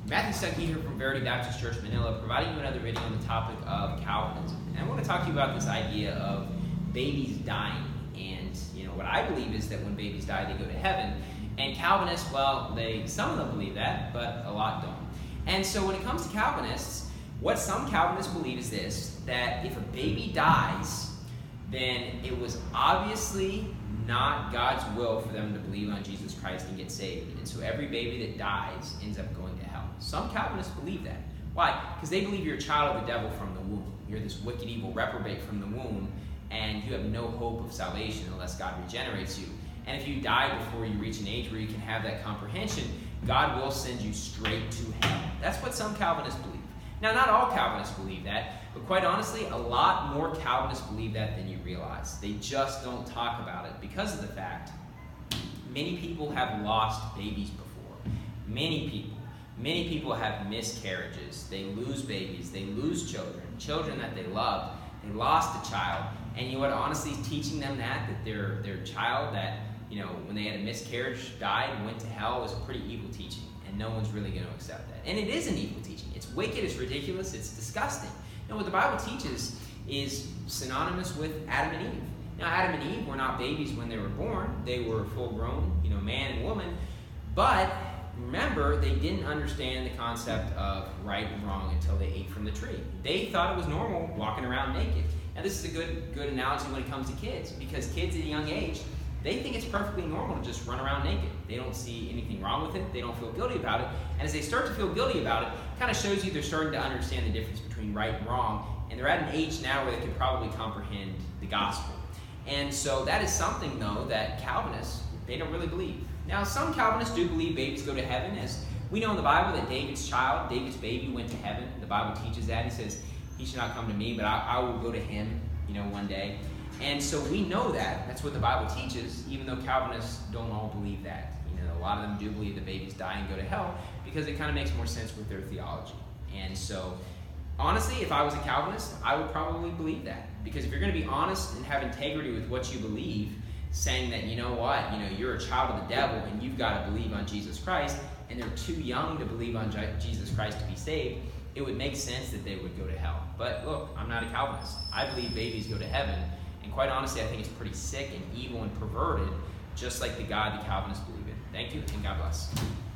Matthew Stuckey here from Verity Baptist Church, Manila, providing you another video on the topic of Calvinism. And I want to talk to you about this idea of babies dying. And, what I believe is that when babies die, they go to heaven. And Calvinists, well, some of them believe that, but a lot don't. And so when it comes to Calvinists, what some Calvinists believe is this, that if a baby dies, then it was obviously not God's will for them to believe on Jesus Christ and get saved. And so every baby that dies ends up going to hell. Some Calvinists believe that. Why? Because they believe you're a child of the devil from the womb. You're this wicked, evil reprobate from the womb, and you have no hope of salvation unless God regenerates you. And if you die before you reach an age where you can have that comprehension, God will send you straight to hell. That's what some Calvinists believe. Now, not all Calvinists believe that, but quite honestly, a lot more Calvinists believe that than you realize. They just don't talk about it because of the fact many people have lost babies before. Many people have miscarriages. They lose babies. They lose children that they loved. They lost a child. And honestly, teaching them that their child that, when they had a miscarriage, died and went to hell was a pretty evil teaching. And no one's really going to accept that. And it is an evil teaching. It's wicked, it's ridiculous, it's disgusting. What the Bible teaches is synonymous with Adam and Eve. Now, Adam and Eve were not babies when they were born. They were full-grown, man and woman. But remember, they didn't understand the concept of right and wrong until they ate from the tree. They thought it was normal walking around naked. Now, this is a good analogy when it comes to kids, because kids at a young age, they think it's perfectly normal to just run around naked. They don't see anything wrong with it. They don't feel guilty about it. And as they start to feel guilty about it, it kind of shows you they're starting to understand the difference between right and wrong. And they're at an age now where they can probably comprehend the gospel. And so that is something, though, that Calvinists, they don't really believe. Now, some Calvinists do believe babies go to heaven. As we know in the Bible that David's baby went to heaven. The Bible teaches that. He says, he should not come to me, but I will go to him, one day. And so we know that. That's what the Bible teaches, even though Calvinists don't all believe that. A lot of them do believe that babies die and go to hell because it kind of makes more sense with their theology. And so, honestly, if I was a Calvinist, I would probably believe that. Because if you're going to be honest and have integrity with what you believe, saying that, you're a child of the devil and you've got to believe on Jesus Christ, and they're too young to believe on Jesus Christ to be saved, it would make sense that they would go to hell. But look, I'm not a Calvinist. I believe babies go to heaven. And quite honestly, I think it's pretty sick and evil and perverted, just like the God the Calvinists believe in. Thank you, and God bless.